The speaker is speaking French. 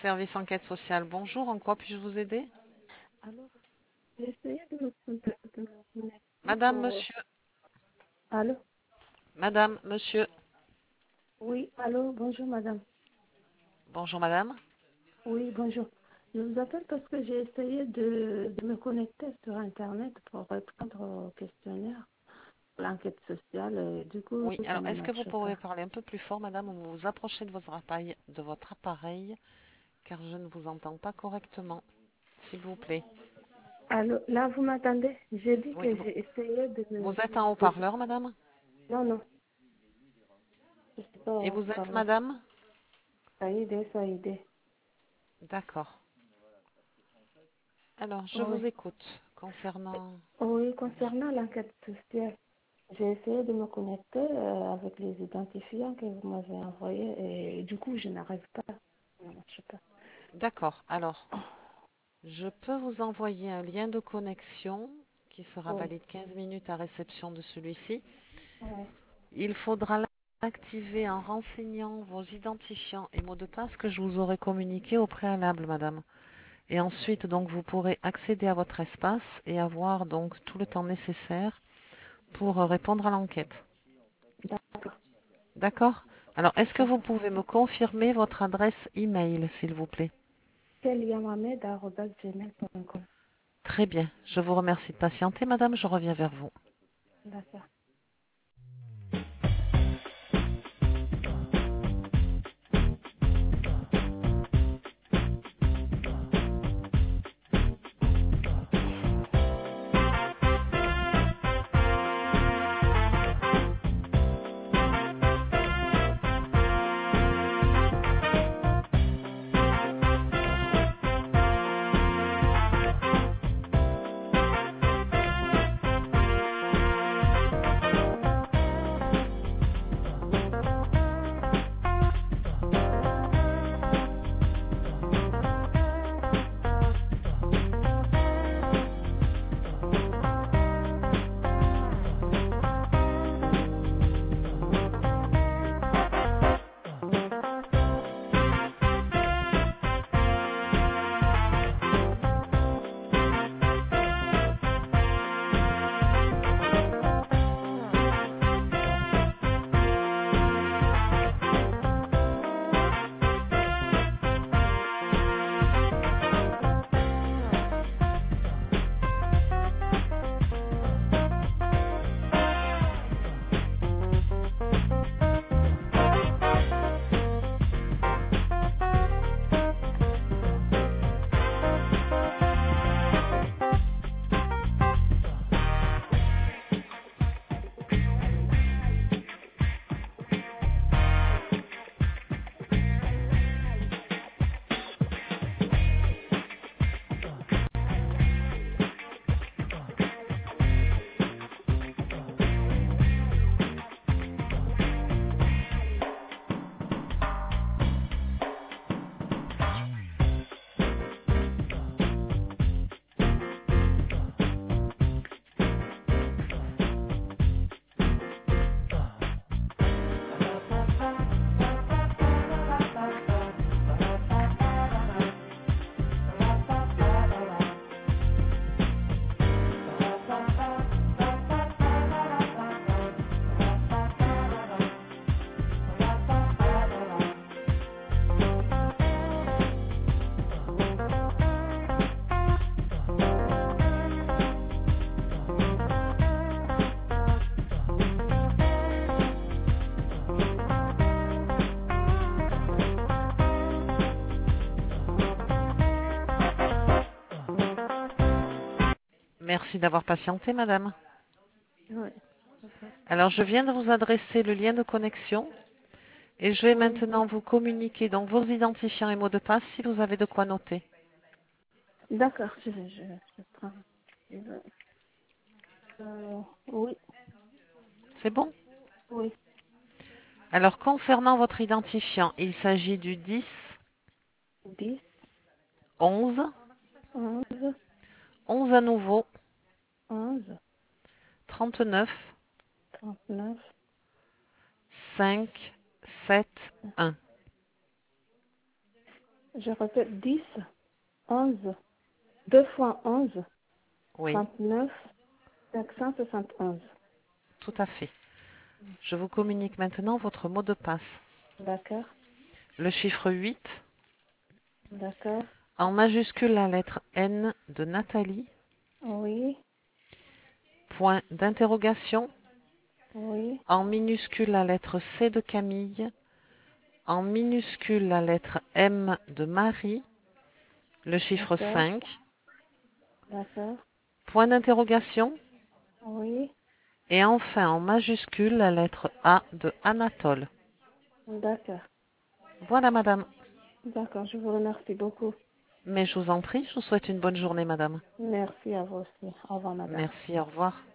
Service enquête sociale, bonjour, en quoi puis-je vous aider? Alors, j'ai essayé de me connecter Madame, pour... monsieur, Allô? madame, monsieur, Oui, allô, bonjour madame. bonjour madame. Oui, bonjour. Je vous appelle parce que j'ai essayé de me connecter sur Internet pour répondre au questionnaire, l'enquête sociale, et du coup, Oui, ça alors ne est-ce que vous marche pouvez pas. parler un peu plus fort, madame, ou vous vous approchez de votre appareil, car je ne vous entends pas correctement, s'il vous plaît. Allô, là, vous m'entendez? J'ai dit Oui, que j'ai essayé de me... vous êtes en de- haut-parleur, madame? Non, non, je ne sais Et pas vous êtes parler. madame? Ça y est, ça y est. D'accord. Alors, je Oui. vous écoute concernant... Oui, concernant l'enquête sociale. J'ai essayé de me connecter avec les identifiants que vous m'avez envoyés et du coup, je n'arrive pas. Ça ne marche pas. D'accord, alors, je peux vous envoyer un lien de connexion qui sera Oui, valide 15 minutes à réception de celui-ci. oui, Il faudra l'activer en renseignant vos identifiants et mots de passe que je vous aurai communiqués au préalable, madame. Et ensuite, donc, vous pourrez accéder à votre espace et avoir donc tout le temps nécessaire pour répondre à l'enquête. d'accord. D'accord? Alors, est-ce que vous D'accord. pouvez me confirmer votre adresse email, s'il vous plaît? Keliamamed@gmail.com. Très bien. Je vous remercie de patienter, madame. Je reviens vers vous. D'accord. Merci d'avoir patienté, madame. Oui. D'accord. Alors, je viens de vous adresser le lien de connexion et je vais Oui. maintenant vous communiquer donc vos identifiants et mots de passe si vous avez de quoi noter. D'accord, je prends. Je- oui, C'est bon? oui. Alors, concernant votre identifiant, il s'agit du 10 10, 11, 11, 11 à nouveau, 11, 39, 39, 5, 7, 1. Je répète 10, 11, 2 fois 11, Oui, 39, 571. tout à fait. Je vous communique maintenant votre mot de passe. D'accord, Le chiffre 8, d'accord. en majuscule la lettre N de Nathalie, Oui, point d'interrogation, oui, en minuscule la lettre C de Camille, en minuscule la lettre M de Marie, le chiffre d'accord, 5, d'accord. point d'interrogation, Oui, et enfin en majuscule la lettre A de Anatole. d'accord. Voilà, madame. D'accord, je vous remercie beaucoup. Mais je vous en prie, je vous souhaite une bonne journée, madame. Merci à vous aussi. Au revoir, madame. Merci, au revoir.